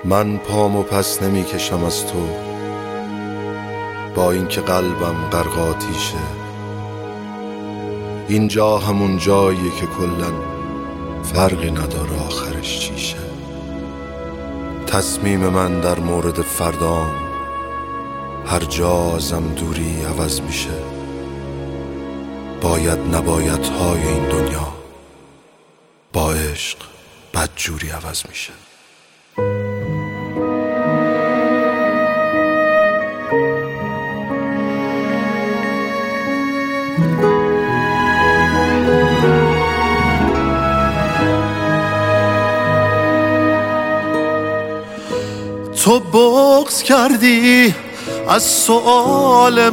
من پامو پس نمی کشم از تو، با اینکه قلبم غرق آتیشه. اینجا همون جاییه که کلن فرقی نداره آخرش چیشه. تصمیم من در مورد فردام هر جا ازم دوری عوض میشه. باید نباید های این دنیا با عشق بدجوری عوض میشه. تو بغض کردی از سؤال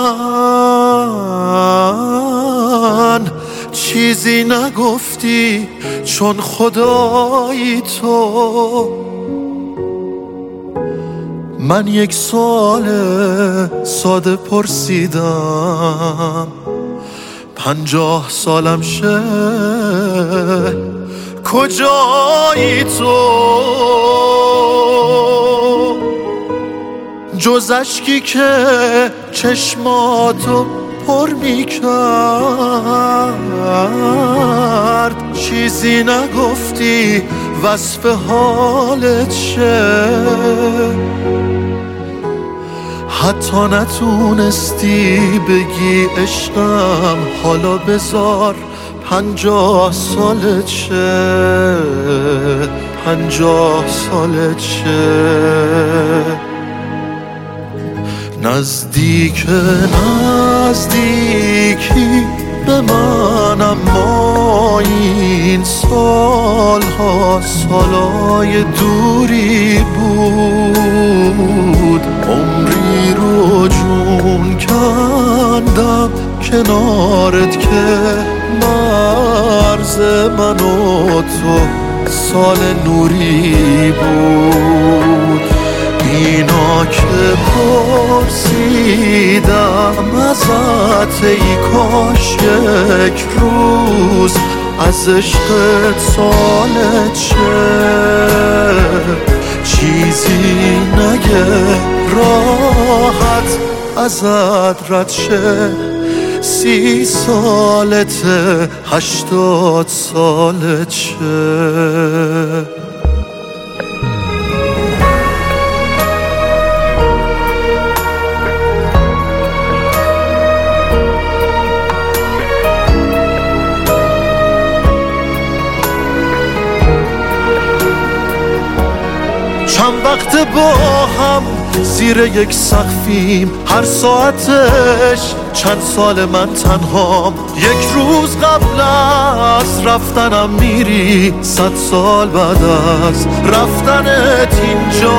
من، چیزی نگفتی چون خدایی تو. من یک سوال ساده پرسیدم، 50 سالم شه کجایی تو؟ جز اشکی که چشماتو پر میکرد، چیزی نگفتی وصف حالت شه. حتی نتونستی بگی عشقم، حالا بذار 50 سالت شه، 50 سالت شه. نزدیکی به من، اما این سالها سالای دوری بود. عمری رو جون کندم کنارت که مرز من و تو سال نوری بود. اینا که پرسیدم ازت، ای کاش یک روز از عشقت سالت شه. چیزی نگه راحت ازت رد شه. 30 سالته 80 سالت شه. چند وقت با هم زیر یک سقفیم، هر ساعتش چند سال من تنهام. یک روز قبل از رفتنم میری، 100 سال بعد از رفتنت اینجا.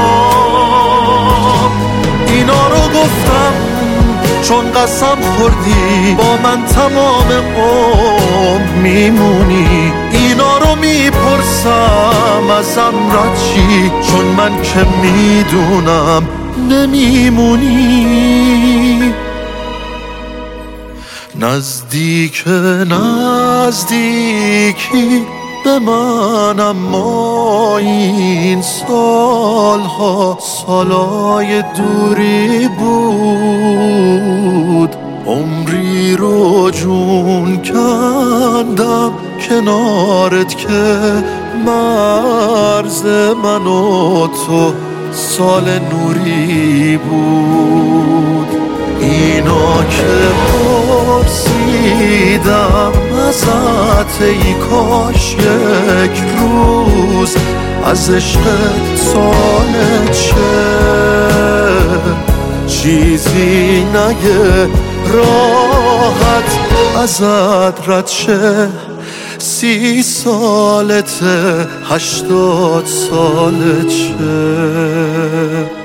اینا رو گفتم چون قسم خوردی با من تمام عمر میمونی. اینا رو میپرسم ازم رد چی، چون من که میدونم نمیمونی. نزدیکی به من، اما این سالها سالای دوری بود. عمری رو جون کندم کنارت که مرز من و تو سال نوری بود. اینا که پرسیدم ازت، ای کاش یک روز از عشقت سالت شه. چیزی نگه راحت ازت رد شه. 30 سالته 80 سالت شه.